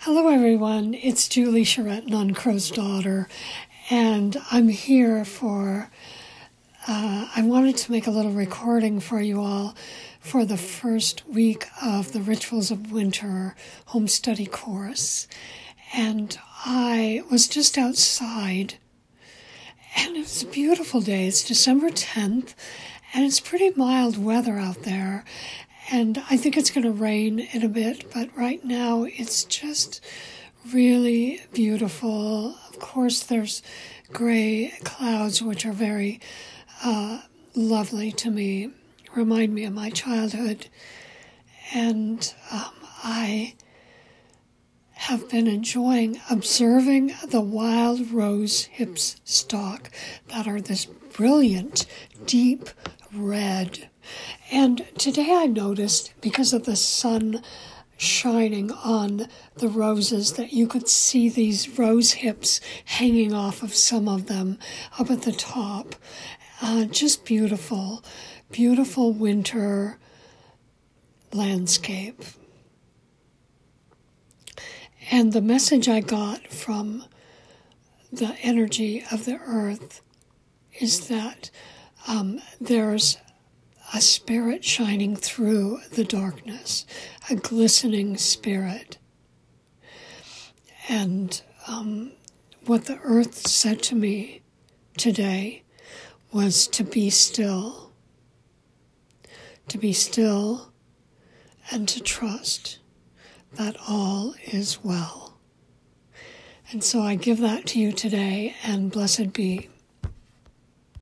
Hello, everyone. It's Julie Charette, Nun Crow's daughter, and I'm here I wanted to make a little recording for you all for the first week of the Rituals of Winter home study course. And I was just outside, and it's a beautiful day. It's December 10th, and it's pretty mild weather out there. And I think it's going to rain in a bit, but right now it's just really beautiful. Of course, there's gray clouds, which are very lovely to me, remind me of my childhood. And I have been enjoying observing the wild rose hips stalk that are this brilliant, deep red. And today I noticed, because of the sun shining on the roses, that you could see these rose hips hanging off of some of them up at the top. Just beautiful, beautiful winter landscape. And the message I got from the energy of the earth is that there's a spirit shining through the darkness, a glistening spirit. And what the earth said to me today was to be still and to trust that all is well. And so I give that to you today, and blessed be.